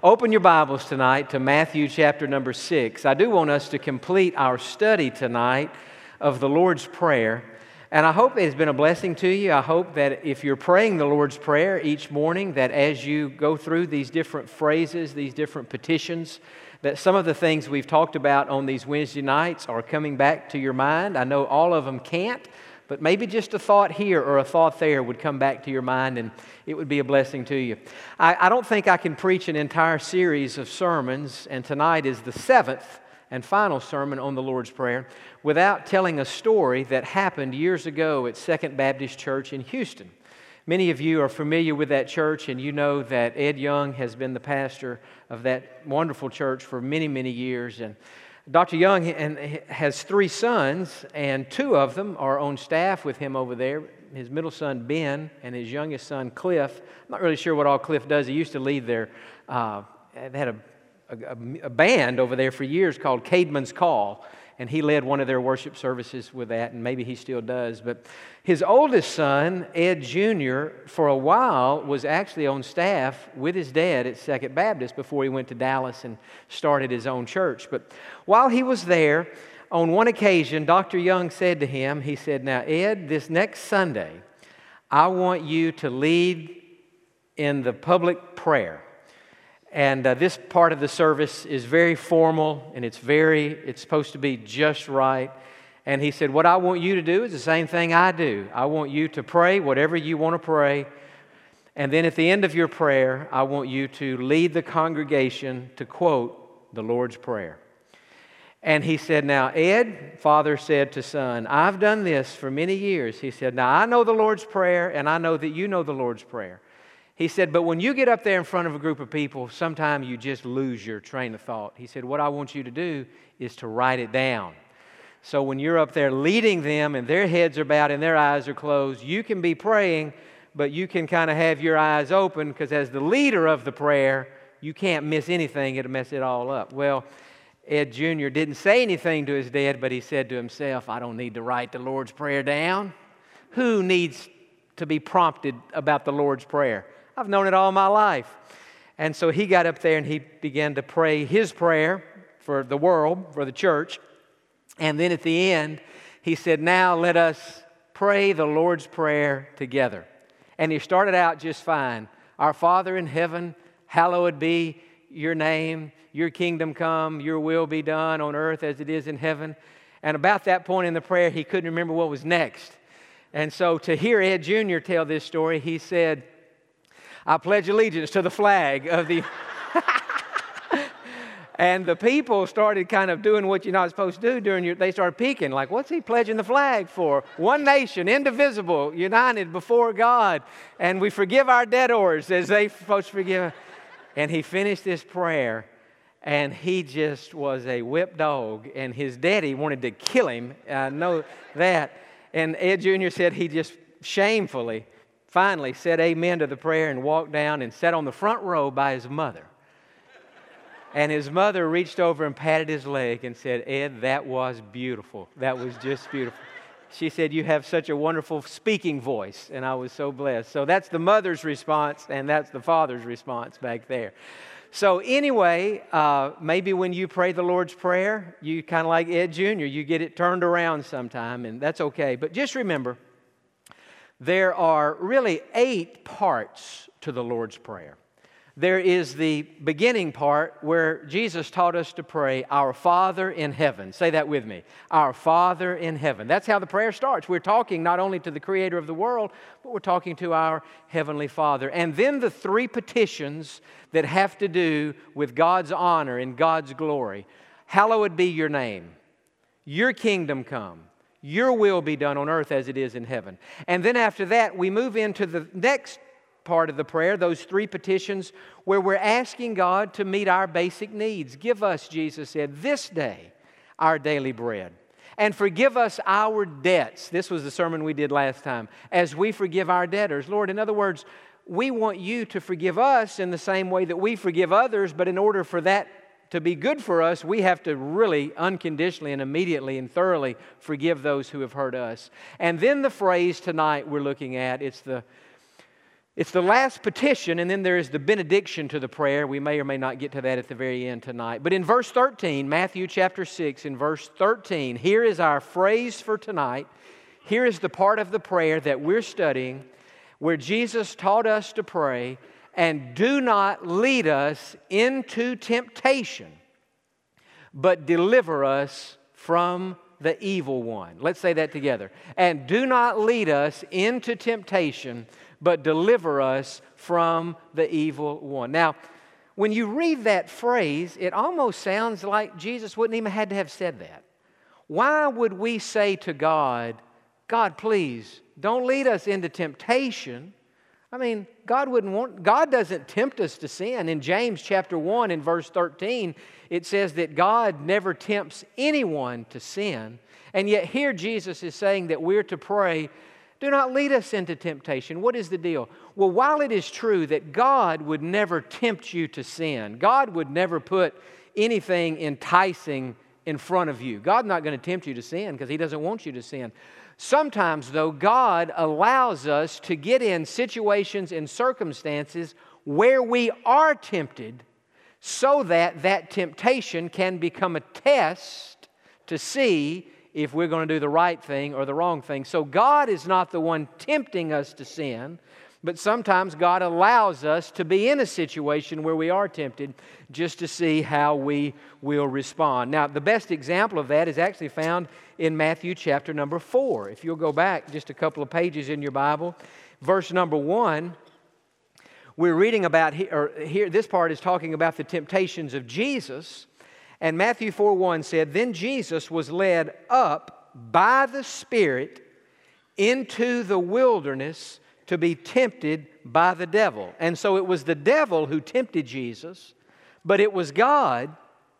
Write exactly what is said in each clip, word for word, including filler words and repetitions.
Open your Bibles tonight to Matthew chapter number six. I do want us to complete our study tonight of the Lord's Prayer. And I hope it's been a blessing to you. I hope that if you're praying the Lord's Prayer each morning, that as you go through these different phrases, these different petitions, that some of the things we've talked about on these Wednesday nights are coming back to your mind. I know all of them can't, but maybe just a thought here or a thought there would come back to your mind, and it would be a blessing to you. I, I don't think I can preach an entire series of sermons, and tonight is the seventh and final sermon on the Lord's Prayer, without telling a story that happened years ago at Second Baptist Church in Houston. Many of you are familiar with that church, and you know that Ed Young has been the pastor of that wonderful church for many, many years. And Doctor Young has three sons, and two of them are on staff with him over there. His middle son, Ben, and his youngest son, Cliff. I'm not really sure what all Cliff does. He used to lead their, uh, they had a, a, a band over there for years called Caedmon's Call, and he led one of their worship services with that, and maybe he still does. But his oldest son, Ed Junior, for a while was actually on staff with his dad at Second Baptist before he went to Dallas and started his own church. But while he was there, on one occasion, Doctor Young said to him, he said, "Now, Ed, this next Sunday, I want you to lead in the public prayer. And uh, this part of the service is very formal, and it's very, it's supposed to be just right." And he said, "What I want you to do is the same thing I do. I want you to pray whatever you want to pray. And then at the end of your prayer, I want you to lead the congregation to quote the Lord's Prayer." And he said, "Now, Ed," father said to son, "I've done this for many years." He said, "Now, I know the Lord's Prayer, and I know that you know the Lord's Prayer." He said, "But when you get up there in front of a group of people, sometimes you just lose your train of thought." He said, "What I want you to do is to write it down. So when you're up there leading them and their heads are bowed and their eyes are closed, you can be praying, but you can kind of have your eyes open, because as the leader of the prayer, you can't miss anything. It'll mess it all up." Well, Ed Junior didn't say anything to his dad, but he said to himself, "I don't need to write the Lord's Prayer down. Who needs to be prompted about the Lord's Prayer? I've known it all my life." And so he got up there and he began to pray his prayer for the world, for the church. And then at the end, he said, "Now let us pray the Lord's Prayer together." And he started out just fine. "Our Father in heaven, hallowed be your name. Your kingdom come, your will be done on earth as it is in heaven." And about that point in the prayer, he couldn't remember what was next. And so to hear Ed Junior tell this story, he said, "I pledge allegiance to the flag of the..." And the people started kind of doing what you're not supposed to do during your... They started peeking, like, what's he pledging the flag for? One nation, indivisible, united before God. And we forgive our debtors as they supposed to forgive. And he finished this prayer, and he just was a whipped dog. And his daddy wanted to kill him. I know that. And Ed Junior said he just shamefully, finally said amen to the prayer and walked down and sat on the front row by his mother. And his mother reached over and patted his leg and said, "Ed, that was beautiful. That was just beautiful." She said, "You have such a wonderful speaking voice." And I was so blessed. So that's the mother's response, and that's the father's response back there. So anyway, uh, maybe when you pray the Lord's Prayer, you kind of like Ed Junior, you get it turned around sometime, and that's okay. But just remember, there are really eight parts to the Lord's Prayer. There is the beginning part where Jesus taught us to pray, "Our Father in heaven." Say that with me. Our Father in heaven. That's how the prayer starts. We're talking not only to the Creator of the world, but we're talking to our Heavenly Father. And then the three petitions that have to do with God's honor and God's glory. "Hallowed be your name. Your kingdom come. Your will be done on earth as it is in heaven." And then after that, we move into the next part of the prayer, those three petitions, where we're asking God to meet our basic needs. "Give us," Jesus said, "this day our daily bread. And forgive us our debts." This was the sermon we did last time. "As we forgive our debtors." Lord, in other words, we want you to forgive us in the same way that we forgive others, but in order for that to be good for us, we have to really unconditionally and immediately and thoroughly forgive those who have hurt us. And then the phrase tonight we're looking at, it's the It's the last petition, and then there is the benediction to the prayer. We may or may not get to that at the very end tonight. But in verse thirteen, Matthew chapter six, in verse thirteen, here is our phrase for tonight. Here is the part of the prayer that we're studying where Jesus taught us to pray, and do not lead us into temptation, but deliver us from the evil one. Let's say that together. And do not lead us into temptation, but deliver us from the evil one. Now, when you read that phrase, it almost sounds like Jesus wouldn't even have to have said that. Why would we say to God, God, please, don't lead us into temptation? I mean, God wouldn't want, God doesn't tempt us to sin. In James chapter one, in verse thirteen, it says that God never tempts anyone to sin. And yet here Jesus is saying that we're to pray, do not lead us into temptation. What is the deal? Well, while it is true that God would never tempt you to sin, God would never put anything enticing in front of you. God's not going to tempt you to sin because He doesn't want you to sin. Sometimes, though, God allows us to get in situations and circumstances where we are tempted so that that temptation can become a test to see if we're going to do the right thing or the wrong thing. So God is not the one tempting us to sin, but sometimes God allows us to be in a situation where we are tempted just to see how we will respond. Now, the best example of that is actually found in Matthew chapter number four. If you'll go back just a couple of pages in your Bible, verse number one, we're reading about, or here, this part is talking about the temptations of Jesus. And Matthew four one said, Then Jesus was led up by the Spirit into the wilderness to be tempted by the devil. And so it was the devil who tempted Jesus, but it was God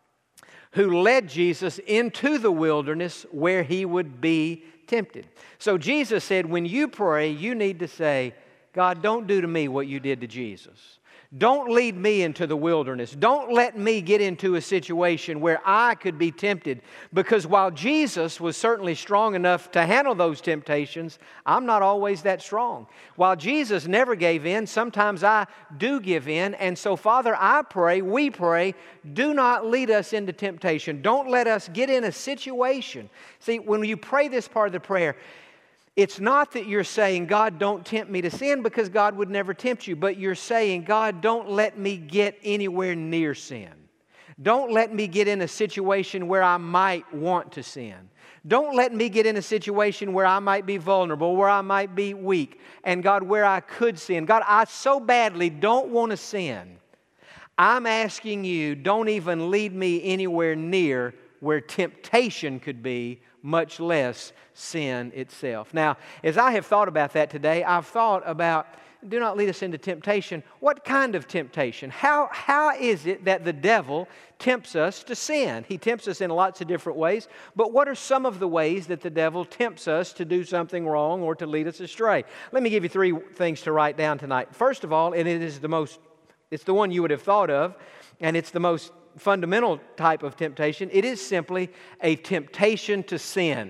who led Jesus into the wilderness where He would be tempted. So Jesus said, when you pray, you need to say, God, don't do to me what you did to Jesus. Don't lead me into the wilderness. Don't let me get into a situation where I could be tempted. Because while Jesus was certainly strong enough to handle those temptations, I'm not always that strong. While Jesus never gave in, sometimes I do give in. And so, Father, I pray, we pray, do not lead us into temptation. Don't let us get in a situation. See, when you pray this part of the prayer, it's not that you're saying, God, don't tempt me to sin, because God would never tempt you. But you're saying, God, don't let me get anywhere near sin. Don't let me get in a situation where I might want to sin. Don't let me get in a situation where I might be vulnerable, where I might be weak. And God, where I could sin. God, I so badly don't want to sin. I'm asking you, don't even lead me anywhere near where temptation could be, much less sin itself. Now, as I have thought about that today, I've thought about, do not lead us into temptation. What kind of temptation? How, how is it that the devil tempts us to sin? He tempts us in lots of different ways, but what are some of the ways that the devil tempts us to do something wrong or to lead us astray? Let me give you three things to write down tonight. First of all, and it is the most, it's the one you would have thought of, and it's the most fundamental type of temptation. It is simply a temptation to sin.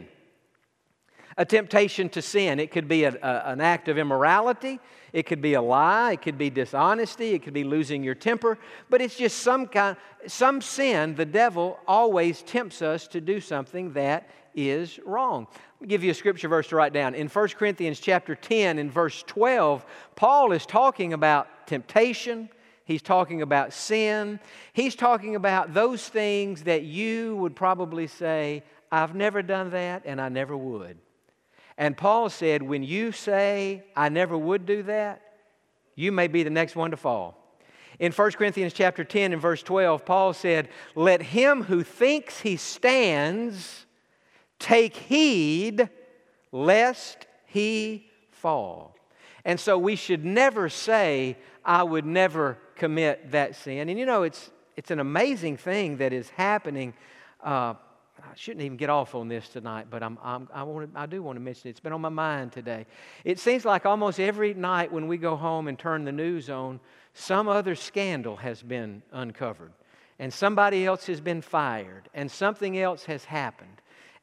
A temptation to sin. It could be a, a, an act of immorality. It could be a lie. It could be dishonesty. It could be losing your temper. But it's just some kind, some sin. The devil always tempts us to do something that is wrong. Let me give you a scripture verse to write down. In First Corinthians chapter ten, in verse twelve, Paul is talking about temptation. He's talking about sin. He's talking about those things that you would probably say, I've never done that and I never would. And Paul said, when you say, I never would do that, you may be the next one to fall. In First Corinthians chapter ten and verse twelve, Paul said, let him who thinks he stands take heed lest he fall. And so we should never say, I would never commit that sin. And you know, it's it's an amazing thing that is happening. Uh, I shouldn't even get off on this tonight, but I'm, I'm, I, want to, I do want to mention it. It's been on my mind today. It seems like almost every night when we go home and turn the news on, some other scandal has been uncovered. And somebody else has been fired. And something else has happened.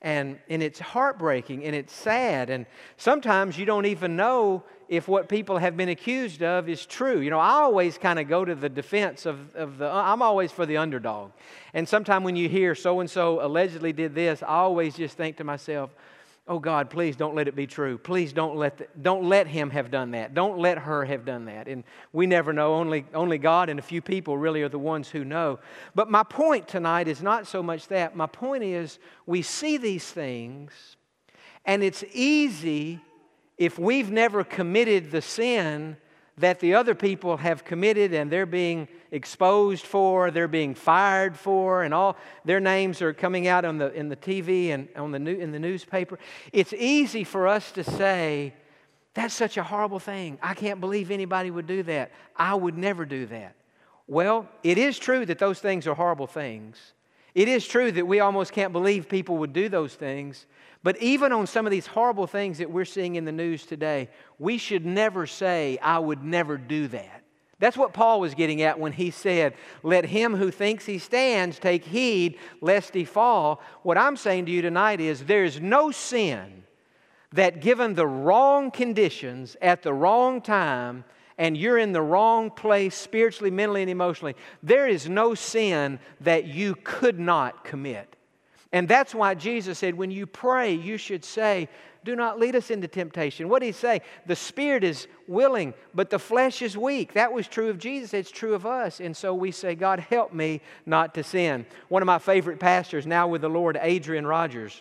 And, and it's heartbreaking and it's sad. And sometimes you don't even know if what people have been accused of is true. You know, I always kind of go to the defense of, of the, I'm always for the underdog. And sometimes when you hear so-and-so allegedly did this, I always just think to myself, oh God, please don't let it be true. Please don't let the, don't let him have done that. Don't let her have done that. And we never know. Only, only God and a few people really are the ones who know. But my point tonight is not so much that. My point is we see these things, and it's easy if we've never committed the sin that the other people have committed and they're being exposed for, they're being fired for, and all their names are coming out on the in the T V and on the new, in the newspaper. It's easy for us to say, that's such a horrible thing. I can't believe anybody would do that. I would never do that. Well, it is true that those things are horrible things. It is true that we almost can't believe people would do those things. But even on some of these horrible things that we're seeing in the news today, we should never say, I would never do that. That's what Paul was getting at when he said, let him who thinks he stands take heed lest he fall. What I'm saying to you tonight is there's no sin that given the wrong conditions at the wrong time and you're in the wrong place spiritually, mentally, and emotionally, there is no sin that you could not commit. And that's why Jesus said, when you pray, you should say, do not lead us into temptation. What did He say? The spirit is willing, but the flesh is weak. That was true of Jesus. It's true of us. And so we say, God, help me not to sin. One of my favorite pastors now with the Lord, Adrian Rogers,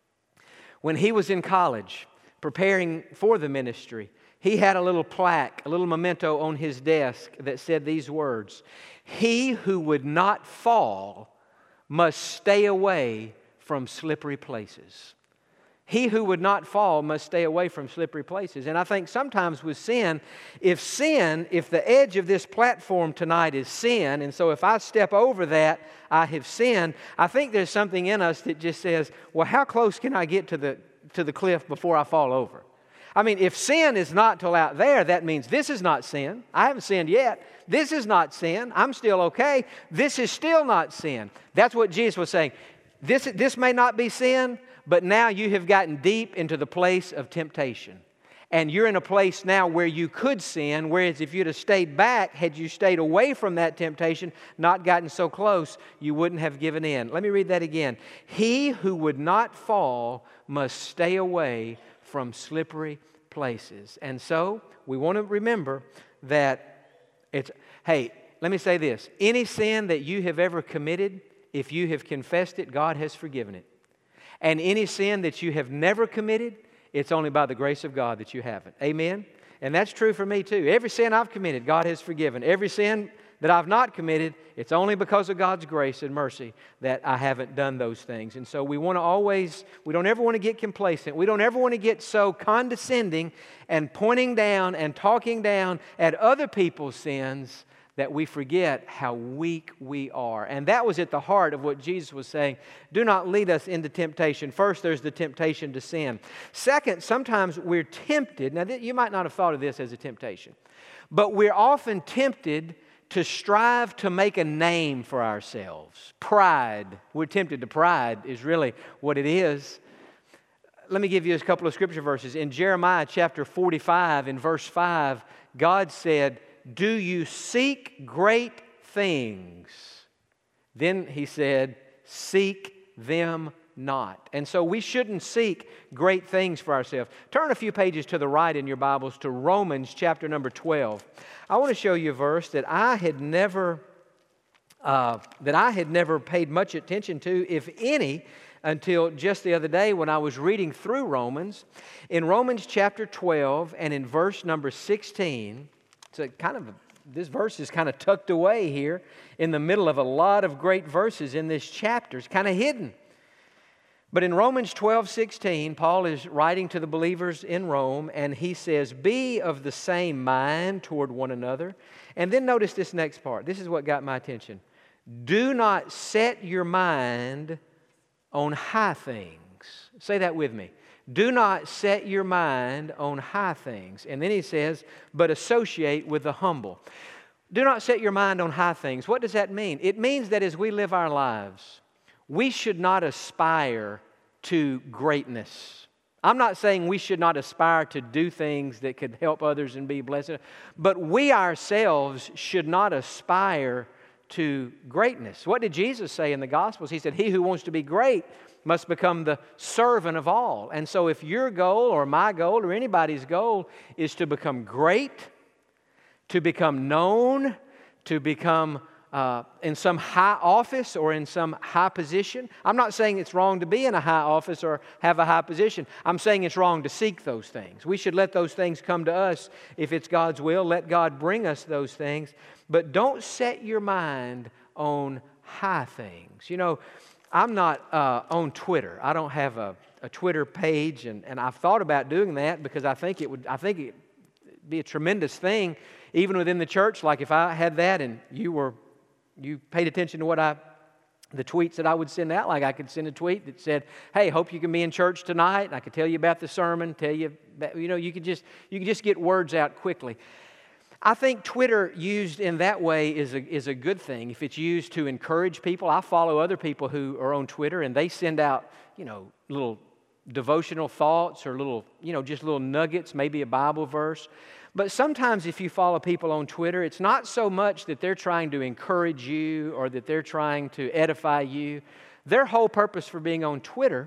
when he was in college preparing for the ministry, he had a little plaque, a little memento on his desk that said these words, he who would not fall must stay away from slippery places. He who would not fall must stay away from slippery places. And I think sometimes with sin, if sin, if the edge of this platform tonight is sin, and so if I step over that, I have sinned, I think there's something in us that just says, well, how close can I get to the, to the cliff before I fall over? I mean, if sin is not till out there, that means this is not sin. I haven't sinned yet. This is not sin. I'm still okay. This is still not sin. That's what Jesus was saying. This, this may not be sin, but now you have gotten deep into the place of temptation. And you're in a place now where you could sin, whereas if you'd have stayed back, had you stayed away from that temptation, not gotten so close, you wouldn't have given in. Let me read that again. He who would not fall must stay away from slippery places. And so we want to remember that it's, hey, let me say this. Any sin that you have ever committed, if you have confessed it, God has forgiven it. And any sin that you have never committed, it's only by the grace of God that you haven't. Amen? And that's true for me too. Every sin I've committed, God has forgiven. Every sin that I've not committed, it's only because of God's grace and mercy that I haven't done those things. And so we want to always, we don't ever want to get complacent. We don't ever want to get so condescending and pointing down and talking down at other people's sins that we forget how weak we are. And that was at the heart of what Jesus was saying. Do not lead us into temptation. First, there's the temptation to sin. Second, sometimes we're tempted. Now, you might not have thought of this as a temptation, but we're often tempted to strive to make a name for ourselves. Pride. We're tempted to pride is really what it is. Let me give you a couple of scripture verses. In Jeremiah chapter forty-five, in verse five, God said, do you seek great things? Then He said, seek them not. And so we shouldn't seek great things for ourselves. Turn a few pages to the right in your Bibles to Romans chapter number twelve. I want to show you a verse that I had never uh, that I had never paid much attention to, if any, until just the other day when I was reading through Romans. In Romans chapter twelve and in verse number sixteen, it's a kind of, this verse is kind of tucked away here in the middle of a lot of great verses in this chapter. It's kind of hidden. But in Romans twelve sixteen, Paul is writing to the believers in Rome, and he says, be of the same mind toward one another. And then notice this next part. This is what got my attention. Do not set your mind on high things. Say that with me. Do not set your mind on high things. And then he says, but associate with the humble. Do not set your mind on high things. What does that mean? It means that as we live our lives, we should not aspire to greatness. I'm not saying we should not aspire to do things that could help others and be blessed, but we ourselves should not aspire to greatness. What did Jesus say in the Gospels? He said, "He who wants to be great must become the servant of all." And so if your goal or my goal or anybody's goal is to become great, to become known, to become uh, in some high office or in some high position. I'm not saying it's wrong to be in a high office or have a high position. I'm saying it's wrong to seek those things. We should let those things come to us if it's God's will. Let God bring us those things. But don't set your mind on high things. You know, I'm not uh, on Twitter. I don't have a, a Twitter page, and, and I've thought about doing that because I think it would. I think it'd be a tremendous thing, even within the church. Like if I had that, and you were, you paid attention to what I, the tweets that I would send out. Like I could send a tweet that said, "Hey, hope you can be in church tonight." And I could tell you about the sermon. Tell you, about, you know, you could just you could just get words out quickly. I think Twitter used in that way is a, is a good thing. If it's used to encourage people, I follow other people who are on Twitter and they send out, you know, little devotional thoughts or little, you know, just little nuggets, maybe a Bible verse. But sometimes if you follow people on Twitter, it's not so much that they're trying to encourage you or that they're trying to edify you. Their whole purpose for being on Twitter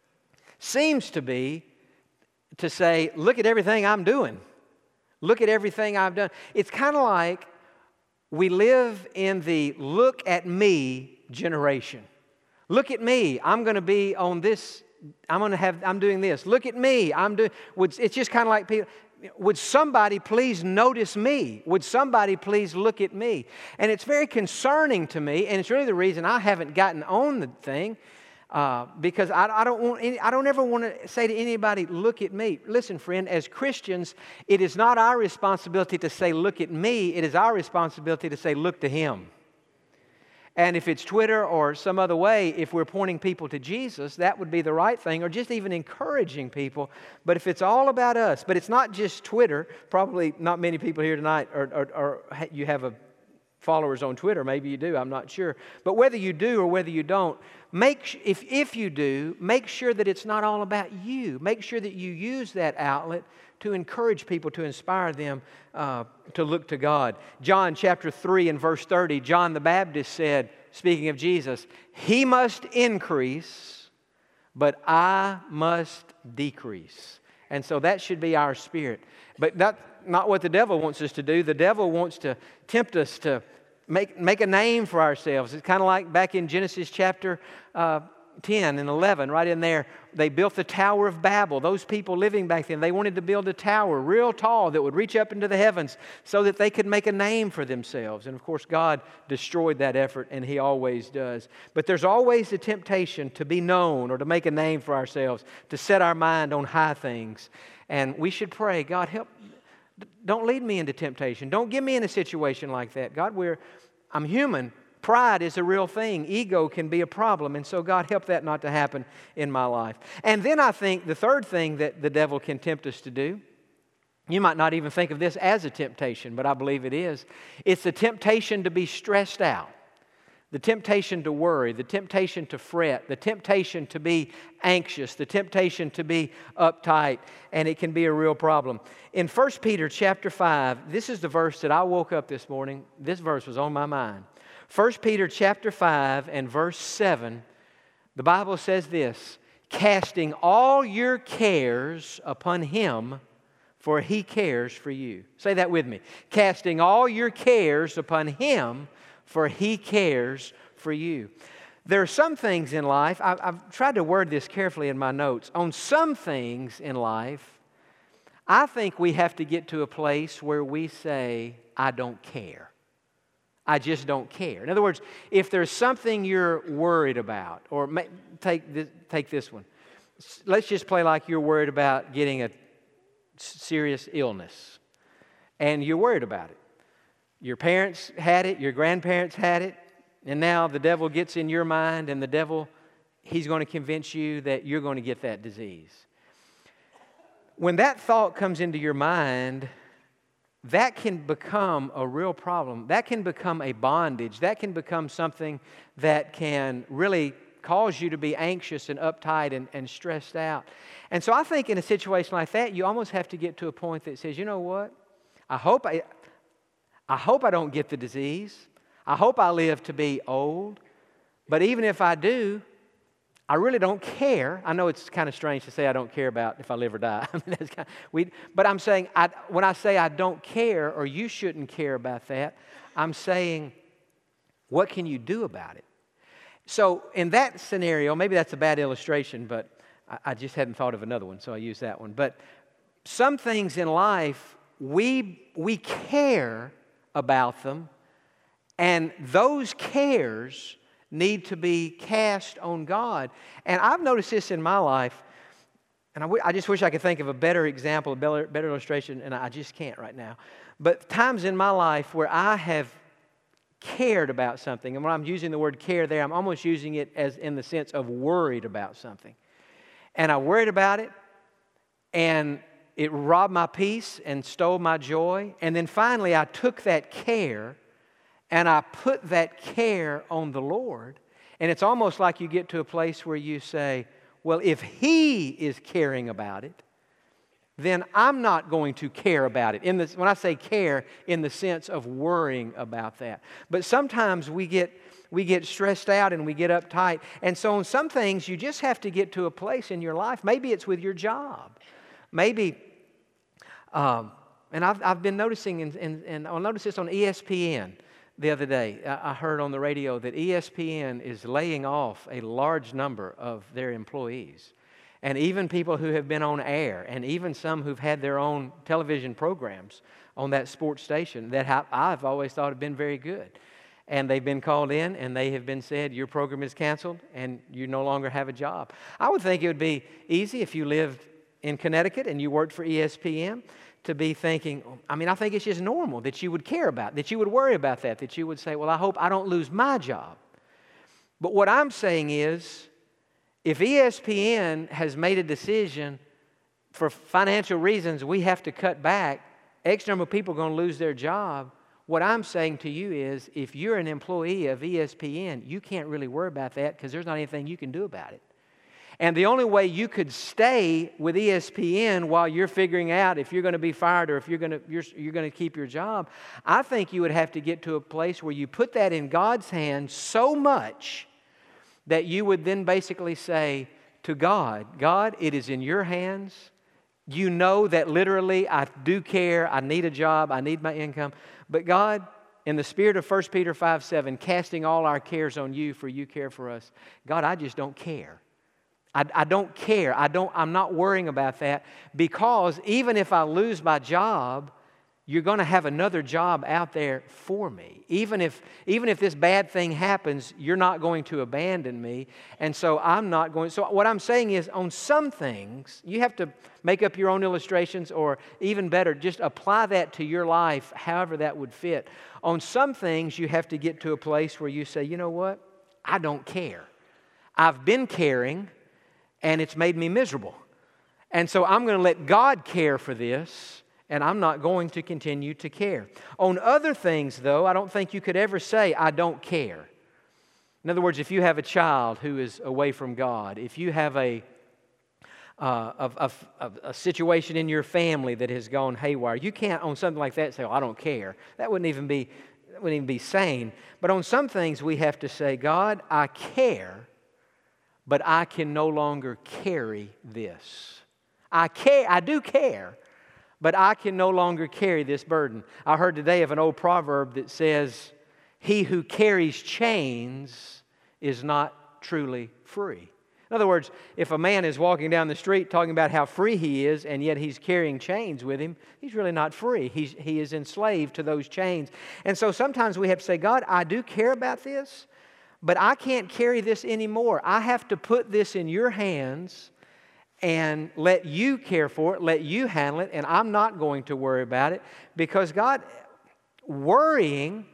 seems to be to say, "Look at everything I'm doing. Look at everything I've done." It's kind of like we live in the "look at me" generation. Look at me. I'm going to be on this. I'm going to have. I'm doing this. Look at me. I'm doing. It's just kind of like people. Would somebody please notice me? Would somebody please look at me? And it's very concerning to me, and it's really the reason I haven't gotten on the thing. Uh, because I, I don't want any, I don't ever want to say to anybody, "Look at me." Listen, friend, as Christians, it is not our responsibility to say, "Look at me." It is our responsibility to say, "Look to Him." And if it's Twitter or some other way, if we're pointing people to Jesus, that would be the right thing, or just even encouraging people. But if it's all about us, but it's not just Twitter, probably not many people here tonight, or, or, or you have a followers on Twitter. Maybe you do, I'm not sure. But whether you do or whether you don't, make if, if you do, make sure that it's not all about you. Make sure that you use that outlet to encourage people, to inspire them uh, to look to God. John chapter three and verse thirty, John the Baptist said, speaking of Jesus, "He must increase, but I must decrease." And so that should be our spirit. But that's not what the devil wants us to do. The devil wants to tempt us to make, make a name for ourselves. It's kind of like back in Genesis chapter uh, ten and eleven, right in there. They built the Tower of Babel. Those people living back then, they wanted to build a tower real tall that would reach up into the heavens so that they could make a name for themselves. And of course, God destroyed that effort, and He always does. But there's always the temptation to be known or to make a name for ourselves, to set our mind on high things. And we should pray, "God, help. Don't lead me into temptation. Don't get me in a situation like that. God, we're, I'm human. Pride is a real thing. Ego can be a problem. And so, God, help that not to happen in my life." And then I think the third thing that the devil can tempt us to do, you might not even think of this as a temptation, but I believe it is. It's the temptation to be stressed out. The temptation to worry, the temptation to fret, the temptation to be anxious, the temptation to be uptight, and it can be a real problem. In First Peter chapter five, this is the verse that I woke up this morning. This verse was on my mind. First Peter chapter five and verse seven, the Bible says this, "Casting all your cares upon Him, for He cares for you." Say that with me. Casting all your cares upon Him, for He cares for you. There are some things in life, I've, I've tried to word this carefully in my notes. On some things in life, I think we have to get to a place where we say, "I don't care. I just don't care." In other words, if there's something you're worried about, or may, take, this, take this one. Let's just play like you're worried about getting a serious illness, and you're worried about it. Your parents had it, your grandparents had it, and now the devil gets in your mind, and the devil, he's going to convince you that you're going to get that disease. When that thought comes into your mind, that can become a real problem. That can become a bondage. That can become something that can really cause you to be anxious and uptight and, and stressed out. And so I think in a situation like that, you almost have to get to a point that says, you know what? I hope I, I hope I don't get the disease. I hope I live to be old. But even if I do, I really don't care. I know it's kind of strange to say I don't care about if I live or die. I mean, that's kind of, we, but I'm saying, I, when I say I don't care or you shouldn't care about that, I'm saying, what can you do about it? So in that scenario, maybe that's a bad illustration, but I, I just hadn't thought of another one, so I use that one. But some things in life, we, we care about them, and those cares need to be cast on God. And I've noticed this in my life, and I, w- I just wish I could think of a better example, a better, better illustration, and I just can't right now. But times in my life where I have cared about something, and when I'm using the word care there, I'm almost using it as in the sense of worried about something. And I worried about it, and it robbed my peace and stole my joy. And then finally I took that care and I put that care on the Lord. And it's almost like you get to a place where you say, well, if He is caring about it, then I'm not going to care about it. In the, when I say care, in the sense of worrying about that. But sometimes we get, we get stressed out and we get uptight. And so on some things, you just have to get to a place in your life. Maybe it's with your job. Maybe, um, and I've, I've been noticing, and, and, and I noticed this on E S P N. The other day, I heard on the radio that E S P N is laying off a large number of their employees. And even people who have been on air, and even some who've had their own television programs on that sports station that I've always thought have been very good. And they've been called in, and they have been said, your program is canceled, and you no longer have a job. I would think it would be easy if you lived in Connecticut and you worked for E S P N to be thinking, I mean, I think it's just normal that you would care about, that you would worry about that, that you would say, well, I hope I don't lose my job. But what I'm saying is, if E S P N has made a decision for financial reasons, we have to cut back, X number of people are going to lose their job. What I'm saying to you is, if you're an employee of E S P N, you can't really worry about that because there's not anything you can do about it. And the only way you could stay with E S P N while you're figuring out if you're going to be fired or if you're going to you're, you're going to keep your job, I think you would have to get to a place where you put that in God's hands so much that you would then basically say to God, God, it is in your hands. You know that literally I do care. I need a job. I need my income. But God, in the spirit of First Peter five seven, casting all our cares on you, for you care for us. God, I just don't care. I, I don't care. I don't, I'm not worrying about that, because even if I lose my job, you're going to have another job out there for me. Even if, even if this bad thing happens, you're not going to abandon me. And so I'm not going. So what I'm saying is, on some things, you have to make up your own illustrations, or even better, just apply that to your life however that would fit. On some things, you have to get to a place where you say, you know what? I don't care. I've been caring, and it's made me miserable. And so I'm going to let God care for this, and I'm not going to continue to care. On other things, though, I don't think you could ever say, I don't care. In other words, if you have a child who is away from God, if you have a, uh, a, a, a situation in your family that has gone haywire, you can't, on something like that, say, oh, I don't care. That wouldn't even be, that wouldn't even be sane. But on some things, we have to say, God, I care, but I can no longer carry this. I care, I do care, but I can no longer carry this burden. I heard today of an old proverb that says, he who carries chains is not truly free. In other words, if a man is walking down the street talking about how free he is, and yet he's carrying chains with him, he's really not free. He's, he is enslaved to those chains. And so sometimes we have to say, God, I do care about this, but I can't carry this anymore. I have to put this in your hands and let you care for it, let you handle it, and I'm not going to worry about it, because God, worrying,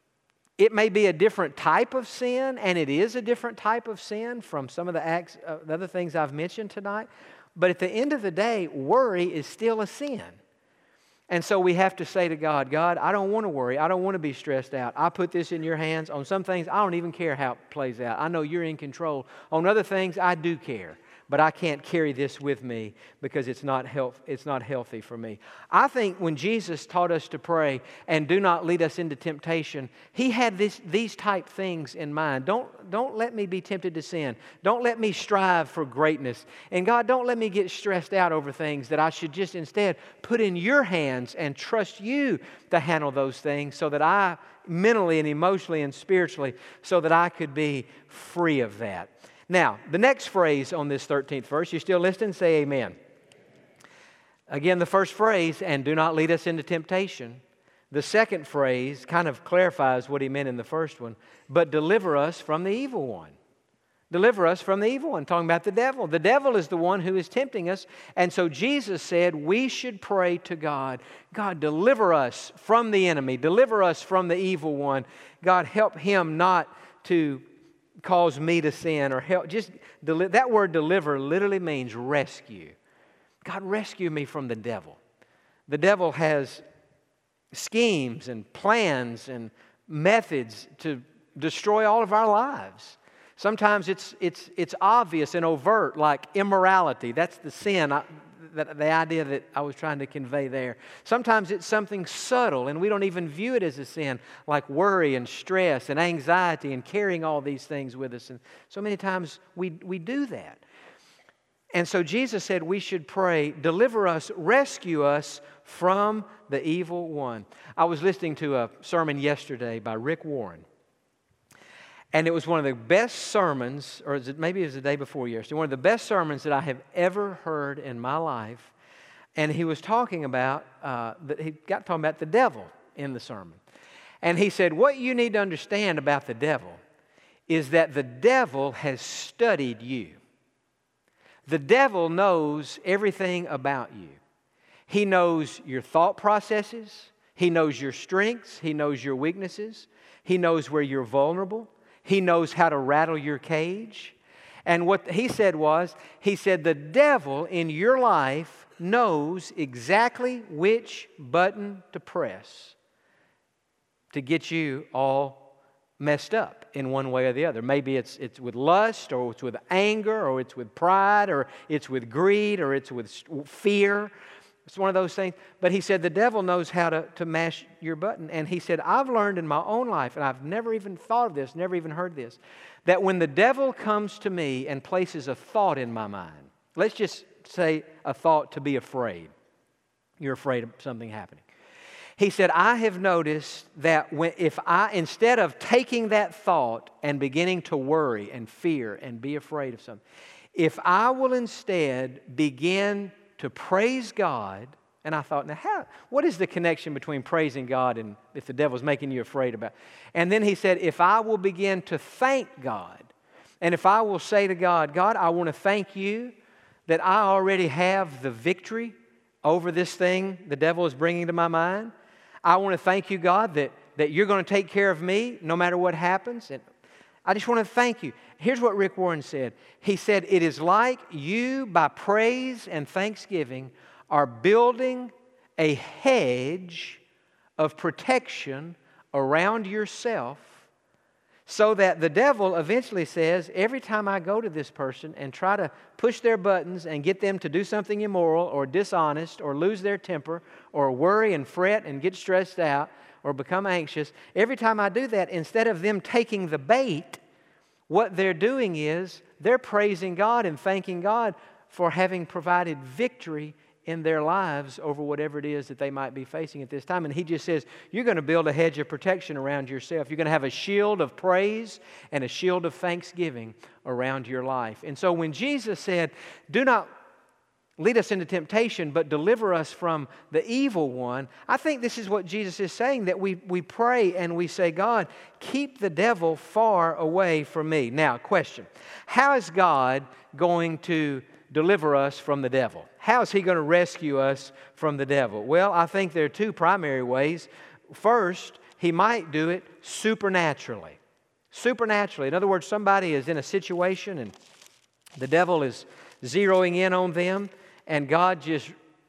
it may be a different type of sin, and it is a different type of sin from some of the acts, uh, the other things I've mentioned tonight, but at the end of the day, worry is still a sin. And so we have to say to God, God, I don't want to worry. I don't want to be stressed out. I put this in your hands. On some things, I don't even care how it plays out. I know you're in control. On other things, I do care. But I can't carry this with me because it's not health, it's not healthy for me. I think when Jesus taught us to pray and do not lead us into temptation, He had this, these type things in mind. Don't, don't let me be tempted to sin. Don't let me strive for greatness. And God, don't let me get stressed out over things that I should just instead put in your hands and trust you to handle those things so that I, mentally and emotionally and spiritually, so that I could be free of that. Now, the next phrase on this thirteenth verse, you still listening? Say amen. Again, the first phrase, and do not lead us into temptation. The second phrase kind of clarifies what he meant in the first one, but deliver us from the evil one. Deliver us from the evil one, talking about the devil. The devil is the one who is tempting us, and so Jesus said we should pray to God. God, deliver us from the enemy. Deliver us from the evil one. God, help him not to cause me to sin or help. Just deli- that word deliver literally means rescue. God, rescue me from the devil. The devil has schemes and plans and methods to destroy all of our lives. Sometimes it's it's it's obvious and overt, like immorality. That's the sin, I, that, the idea that I was trying to convey there. Sometimes it's something subtle, and we don't even view it as a sin, like worry and stress and anxiety and carrying all these things with us. And so many times we, we do that. And so Jesus said we should pray, deliver us, rescue us from the evil one. I was listening to a sermon yesterday by Rick Warren. And it was one of the best sermons, or maybe it was the day before yesterday, one of the best sermons that I have ever heard in my life. And he was talking about, uh, that he got talking about the devil in the sermon. And he said, what you need to understand about the devil is that the devil has studied you. The devil knows everything about you. He knows your thought processes. He knows your strengths. He knows your weaknesses. He knows where you're vulnerable. He knows how to rattle your cage. And what he said was, he said, the devil in your life knows exactly which button to press to get you all messed up in one way or the other. Maybe it's it's with lust, or it's with anger, or it's with pride, or it's with greed, or it's with fear. It's one of those things. But he said the devil knows how to, to mash your button. And he said, I've learned in my own life, and I've never even thought of this, never even heard this, that when the devil comes to me and places a thought in my mind, let's just say a thought to be afraid. You're afraid of something happening. He said, I have noticed that when, if I, instead of taking that thought and beginning to worry and fear and be afraid of something, if I will instead begin to praise God, and I thought, now how, what is the connection between praising God and if the devil's making you afraid about? And then he said, if I will begin to thank God, and if I will say to God, God, I want to thank you that I already have the victory over this thing the devil is bringing to my mind. I want to thank you, God, that, that you're going to take care of me no matter what happens. And I just want to thank you. Here's what Rick Warren said. He said, it is like you, by praise and thanksgiving, are building a hedge of protection around yourself so that the devil eventually says, every time I go to this person and try to push their buttons and get them to do something immoral or dishonest or lose their temper or worry and fret and get stressed out or become anxious, every time I do that, instead of them taking the bait, what they're doing is they're praising God and thanking God for having provided victory in their lives over whatever it is that they might be facing at this time. And he just says, you're going to build a hedge of protection around yourself. You're going to have a shield of praise and a shield of thanksgiving around your life. And so when Jesus said, do not lead us into temptation, but deliver us from the evil one, I think this is what Jesus is saying, that we, we pray and we say, God, keep the devil far away from me. Now, question, how is God going to deliver us from the devil? How is He going to rescue us from the devil? Well, I think there are two primary ways. First, He might do it supernaturally. Supernaturally. In other words, somebody is in a situation and the devil is zeroing in on them, and God just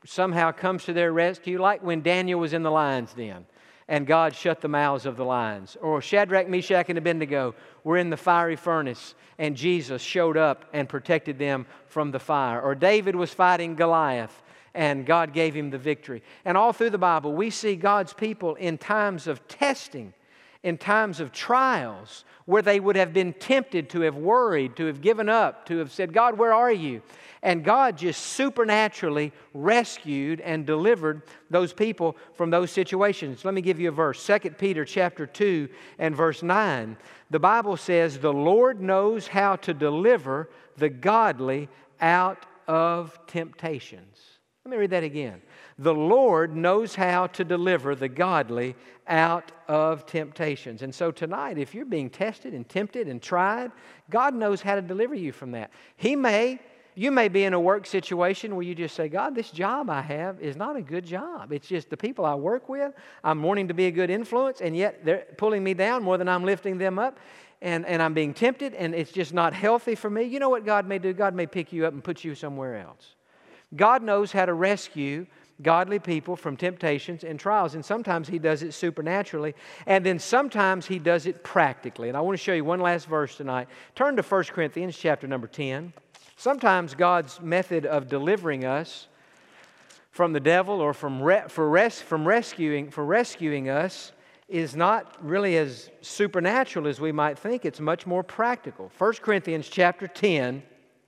somehow comes to their rescue, like when Daniel was in the lion's den and God shut the mouths of the lions. Or Shadrach, Meshach, and Abednego were in the fiery furnace and Jesus showed up and protected them from the fire. Or David was fighting Goliath and God gave him the victory. And all through the Bible, we see God's people in times of testing, in times of trials, where they would have been tempted to have worried, to have given up, to have said, God, where are you? And God just supernaturally rescued and delivered those people from those situations. Let me give you a verse. Second Peter chapter two and verse nine. The Bible says, the Lord knows how to deliver the godly out of temptations. Let me read that again. The Lord knows how to deliver the godly out of temptations. And so tonight, if you're being tested and tempted and tried, God knows how to deliver you from that. He may, you may be in a work situation where you just say, God, this job I have is not a good job. It's just the people I work with, I'm wanting to be a good influence, and yet they're pulling me down more than I'm lifting them up. And, and I'm being tempted, and it's just not healthy for me. You know what God may do? God may pick you up and put you somewhere else. God knows how to rescue godly people from temptations and trials, and sometimes He does it supernaturally, and then sometimes He does it practically. And I want to show you one last verse tonight. Turn to First Corinthians chapter number ten. Sometimes God's method of delivering us from the devil or from re- for res- from rescuing for rescuing us is not really as supernatural as we might think. It's much more practical. First Corinthians chapter ten.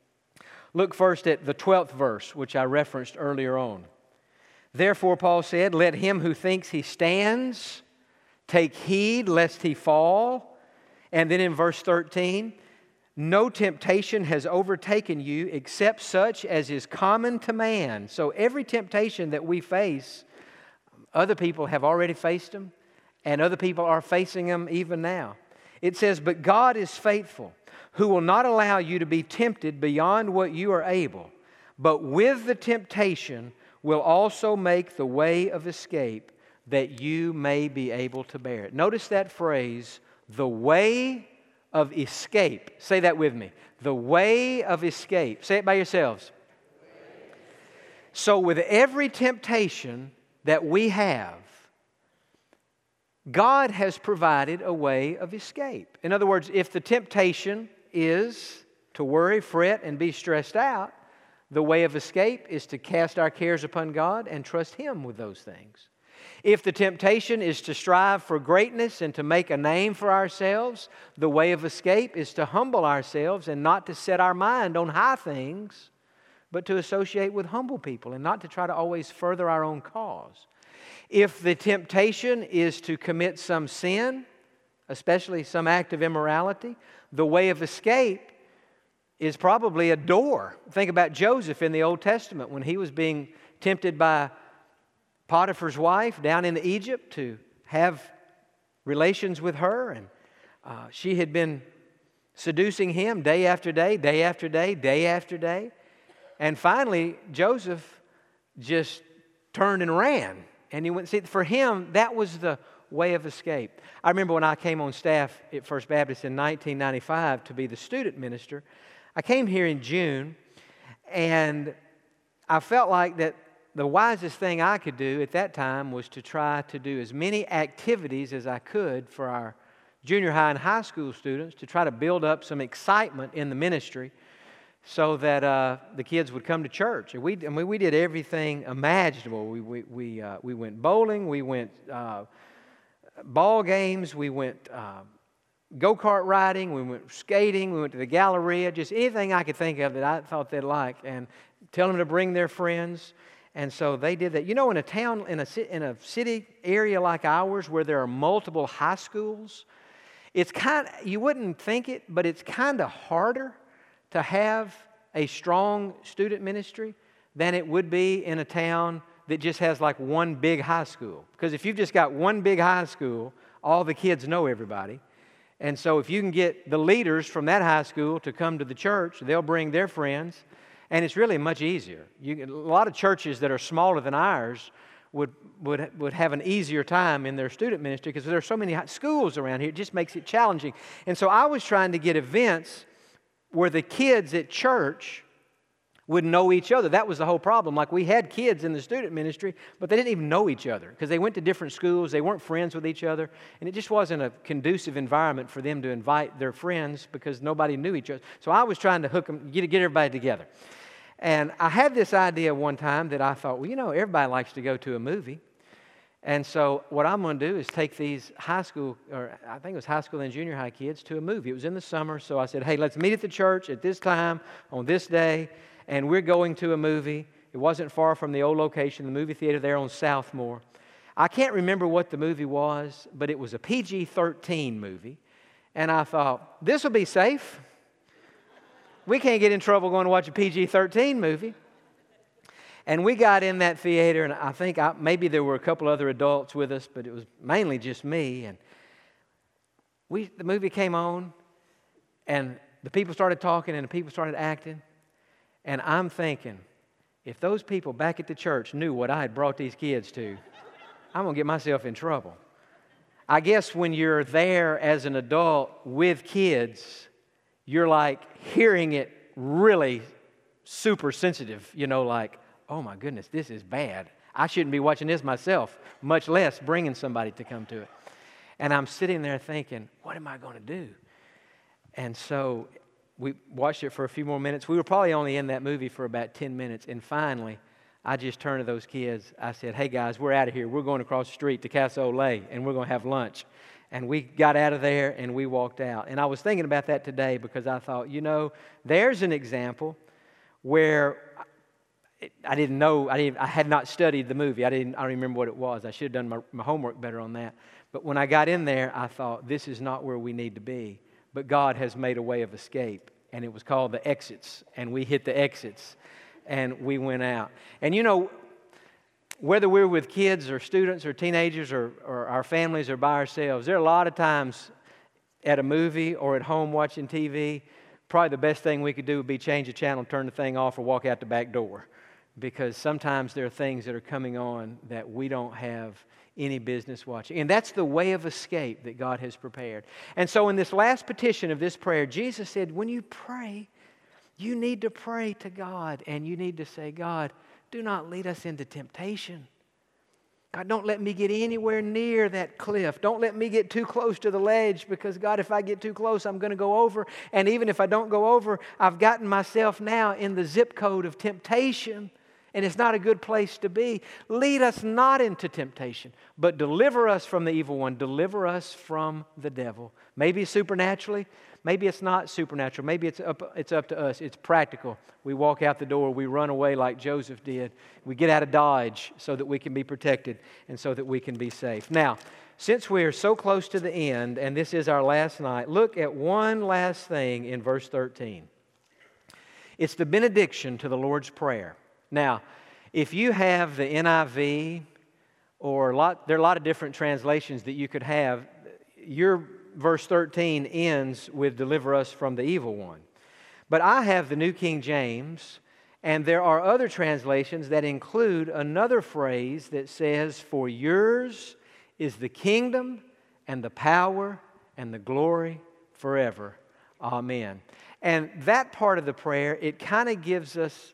Look first at the twelfth verse, which I referenced earlier on. Therefore, Paul said, let him who thinks he stands take heed lest he fall. And then in verse thirteen, no temptation has overtaken you except such as is common to man. So every temptation that we face, other people have already faced them, and other people are facing them even now. It says, but God is faithful, who will not allow you to be tempted beyond what you are able, but with the temptation will also make the way of escape that you may be able to bear it. Notice that phrase, the way of escape. Say that with me. The way of escape. Say it by yourselves. So with every temptation that we have, God has provided a way of escape. In other words, if the temptation is to worry, fret, and be stressed out, the way of escape is to cast our cares upon God and trust Him with those things. If the temptation is to strive for greatness and to make a name for ourselves, the way of escape is to humble ourselves and not to set our mind on high things, but to associate with humble people and not to try to always further our own cause. If the temptation is to commit some sin, especially some act of immorality, the way of escape is probably a door. Think about Joseph in the Old Testament when he was being tempted by Potiphar's wife down in Egypt to have relations with her, and uh, she had been seducing him day after day, day after day, day after day. And finally, Joseph just turned and ran. And he went, see, for him, that was the way of escape. I remember when I came on staff at First Baptist in nineteen ninety-five to be the student minister. I came here in June, and I felt like that the wisest thing I could do at that time was to try to do as many activities as I could for our junior high and high school students to try to build up some excitement in the ministry so that uh, the kids would come to church. And we, I mean, we did everything imaginable. We, we, we, uh, we went bowling, we went uh, ball games, we went uh, go-kart riding, we went skating, we went to the Galleria, just anything I could think of that I thought they'd like, and tell them to bring their friends. And so they did that. You know, in a town, in a, in a city area like ours where there are multiple high schools, it's kind of, you wouldn't think it, but it's kind of harder to have a strong student ministry than it would be in a town that just has like one big high school. Because if you've just got one big high school, all the kids know everybody. And so if you can get the leaders from that high school to come to the church, they'll bring their friends, and it's really much easier. You, a lot of churches that are smaller than ours would, would, would have an easier time in their student ministry because there are so many schools around here. It just makes it challenging. And so I was trying to get events where the kids at church wouldn't know each other. That was the whole problem. Like, we had kids in the student ministry, but they didn't even know each other because they went to different schools. They weren't friends with each other, and it just wasn't a conducive environment for them to invite their friends because nobody knew each other. So I was trying to hook them, get, get everybody together. And I had this idea one time that I thought, well, you know, everybody likes to go to a movie. And so what I'm going to do is take these high school, or I think it was high school and junior high kids, to a movie. It was in the summer, so I said, hey, let's meet at the church at this time on this day, and we're going to a movie. It wasn't far from the old location, the movie theater there on Southmore. I can't remember what the movie was, but it was a P G thirteen movie. And I thought, this will be safe. We can't get in trouble going to watch a P G thirteen movie. And we got in that theater, and I think I, maybe there were a couple other adults with us, but it was mainly just me. And we, the movie came on, and the people started talking, and the people started acting. And I'm thinking, if those people back at the church knew what I had brought these kids to, I'm going to get myself in trouble. I guess when you're there as an adult with kids, you're like hearing it really super sensitive, you know, like, oh my goodness, this is bad. I shouldn't be watching this myself, much less bringing somebody to come to it. And I'm sitting there thinking, what am I going to do? And so we watched it for a few more minutes. We were probably only in that movie for about ten minutes. And finally, I just turned to those kids. I said, hey guys, we're out of here. We're going across the street to Casa Olay, and we're going to have lunch. And we got out of there, and we walked out. And I was thinking about that today because I thought, you know, there's an example where I didn't know, I, didn't, I had not studied the movie. I didn't. I don't remember what it was. I should have done my, my homework better on that. But when I got in there, I thought, this is not where we need to be. But God has made a way of escape, and it was called the exits, and we hit the exits, and we went out. And you know, whether we're with kids or students or teenagers or, or our families or by ourselves, there are a lot of times at a movie or at home watching T V, probably the best thing we could do would be change the channel, turn the thing off, or walk out the back door. Because sometimes there are things that are coming on that we don't have any business watching. And that's the way of escape that God has prepared. And so in this last petition of this prayer, Jesus said, when you pray, you need to pray to God. And you need to say, God, do not lead us into temptation. God, don't let me get anywhere near that cliff. Don't let me get too close to the ledge, because God, if I get too close, I'm going to go over. And even if I don't go over, I've gotten myself now in the zip code of temptation. And it's not a good place to be. Lead us not into temptation, but deliver us from the evil one. Deliver us from the devil. Maybe supernaturally, maybe it's not supernatural. Maybe it's up, it's up to us. It's practical. We walk out the door, we run away like Joseph did. We get out of Dodge so that we can be protected and so that we can be safe. Now, since we're so close to the end, and this is our last night, look at one last thing in verse thirteen. It's the benediction to the Lord's Prayer. Now, if you have the N I V, or a lot, there are a lot of different translations that you could have, your verse thirteen ends with deliver us from the evil one. But I have the New King James, and there are other translations that include another phrase that says, for yours is the kingdom and the power and the glory forever. Amen. And that part of the prayer, it kind of gives us,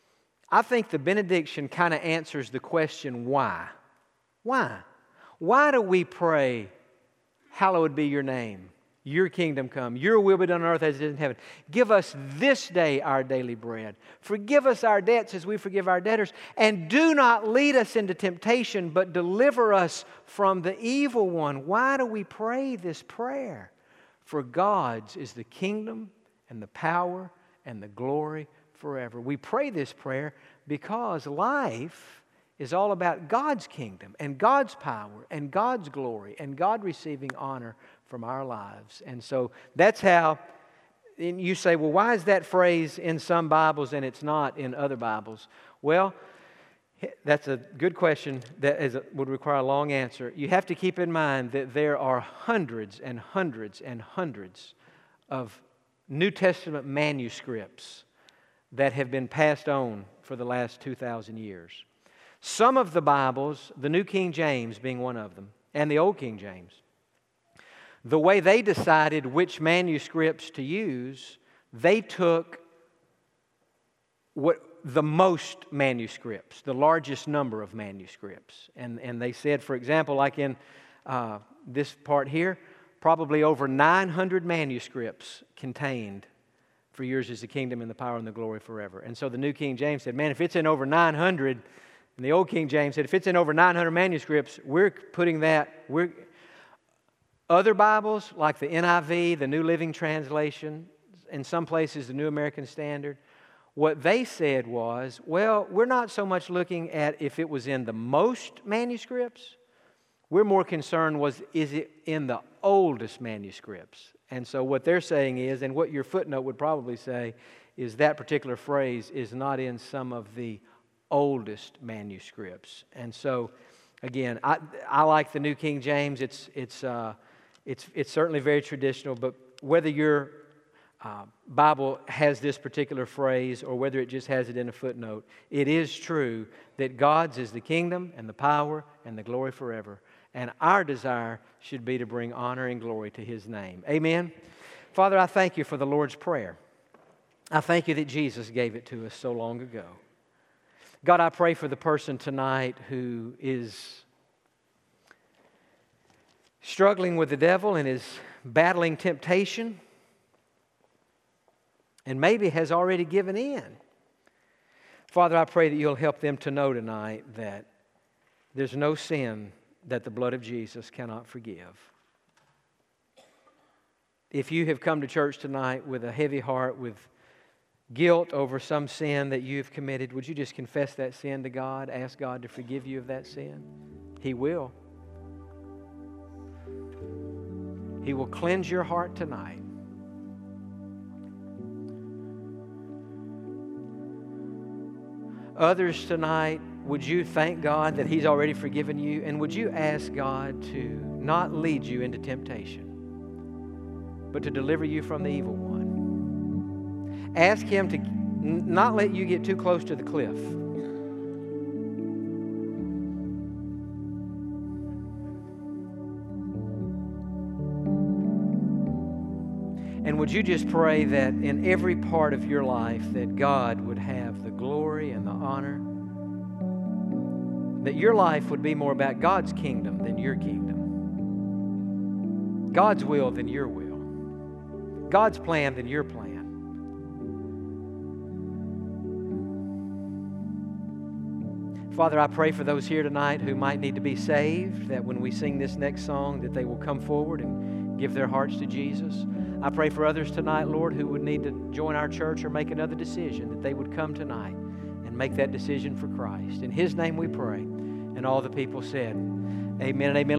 I think the benediction kind of answers the question, why? Why? Why do we pray, hallowed be your name, your kingdom come, your will be done on earth as it is in heaven. Give us this day our daily bread. Forgive us our debts as we forgive our debtors. And do not lead us into temptation, but deliver us from the evil one. Why do we pray this prayer? For God's is the kingdom and the power and the glory forever. We pray this prayer because life is all about God's kingdom and God's power and God's glory and God receiving honor from our lives. And so that's how, and you say, well, why is that phrase in some Bibles and it's not in other Bibles? Well, that's a good question that is, would require a long answer. You have to keep in mind that there are hundreds and hundreds and hundreds of New Testament manuscripts that have been passed on for the last two thousand years. Some of the Bibles, the New King James being one of them, and the Old King James, the way they decided which manuscripts to use, they took what the most manuscripts, the largest number of manuscripts. And, and they said, for example, like in uh, this part here, probably over nine hundred manuscripts contained, "For yours is the kingdom and the power and the glory forever." And so the New King James said, man, if it's in over nine hundred, and the Old King James said, if it's in over nine hundred manuscripts, we're putting that, we're... Other Bibles, like the N I V, the New Living Translation, in some places the New American Standard, what they said was, well, we're not so much looking at if it was in the most manuscripts. We're more concerned was, is it in the oldest manuscripts? And so what they're saying is, and what your footnote would probably say, is that particular phrase is not in some of the oldest manuscripts. And so, again, I, I like the New King James. It's, it's, uh, it's, it's certainly very traditional, but whether your uh, Bible has this particular phrase or whether it just has it in a footnote, it is true that God's is the kingdom and the power and the glory forever. And our desire should be to bring honor and glory to His name. Amen? Father, I thank You for the Lord's Prayer. I thank You that Jesus gave it to us so long ago. God, I pray for the person tonight who is struggling with the devil and is battling temptation and maybe has already given in. Father, I pray that You'll help them to know tonight that there's no sin that the blood of Jesus cannot forgive. If you have come to church tonight with a heavy heart, with guilt over some sin that you've committed, would you just confess that sin to God? Ask God to forgive you of that sin? He will. He will cleanse your heart tonight. Others tonight, would you thank God that He's already forgiven you? And would you ask God to not lead you into temptation, but to deliver you from the evil one? Ask Him to not let you get too close to the cliff. And would you just pray that in every part of your life that God would have the glory and the honor, that your life would be more about God's kingdom than your kingdom, God's will than your will, God's plan than your plan. Father, I pray for those here tonight who might need to be saved, that when we sing this next song, that they will come forward and give their hearts to Jesus. I pray for others tonight, Lord, who would need to join our church or make another decision, that they would come tonight and make that decision for Christ. In His name we pray. And all the people said, amen and amen.